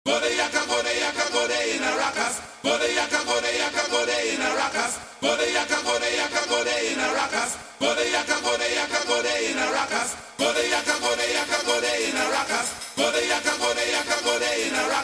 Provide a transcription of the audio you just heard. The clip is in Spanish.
Go the yaka, go the yaka, go the in a rakas. Go the yaka, go the yaka, go the in a rakas. Go the yaka, go the yaka, go the in a rakas. Go the yaka, go the yaka, go the in a rakas. Go the yaka, go the yaka, go the in a rakas. Go the yaka, go the yaka, go the in a rakas.